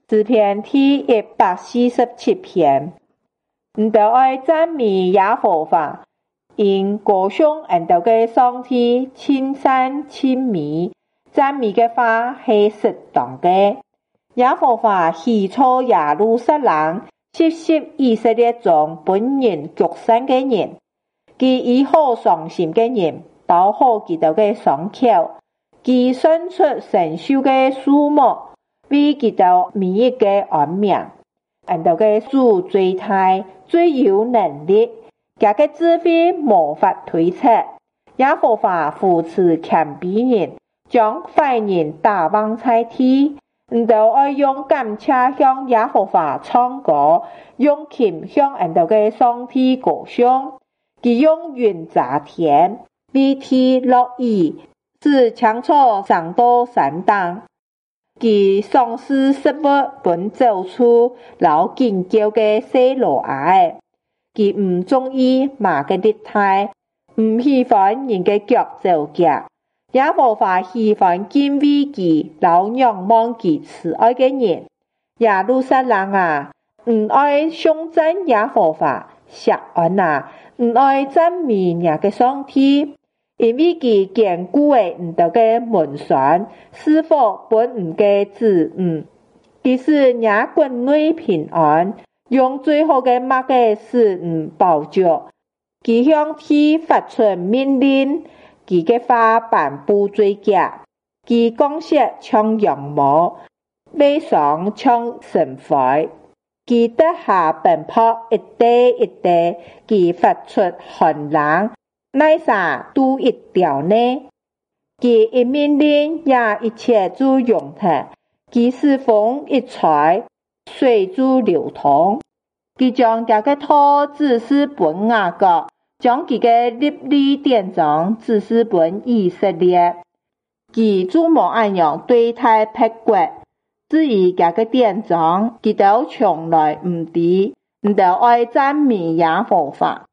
诗篇第147篇。毋着爱赞美耶和华，因歌颂俺着个上帝亲善亲美，赞美嘅话是适当嘅。耶和华喜撮耶路撒冷，吸吸以色列中本人极善嘅人，佢以好伤心嘅人，导好佢哋嘅伤口，佢伸出神秀嘅樹木，為佢哋每一個安命。俺哋嘅主最大最有能力，佢嘅智慧無法推測。耶和華扶持謙卑人，將壞人打翻在地。唔就愛用感謝向耶和華唱歌，用琴向俺哋嘅上帝歌頌。佢用雲炸天，為天落雨，使青草長到山頂。佢賞賜食物本走出老緊叫嘅細路仔，佢唔中意馬嘅力態，唔喜歡人嘅腳走腳，耶和華喜歡敬畏佢老仰望佢慈愛嘅人。耶路撒冷啊，唔愛頌讚耶和華，錫安啊，唔愛讚美耶嘅上帝。因為佢堅固嘅唔到嘅門栓，是否本唔嘅子佢使耶國內平安，用最好嘅麥嘅使保障。佢向天發出命令，佢嘅話頒布罪責，佢講説像羊毛，悲傷像神灰，佢得下奔跑一地一地，佢發出寒冷。乃啥都一條呢？佢一命令也一切就用它，佢使風一吹，水就流通。佢將這個土指示本雅各，將佢嘅律例典章指示本以色列。佢就無按樣對待別國，至於這個典章，佢都從來唔知，唔就愛讚美耶和華。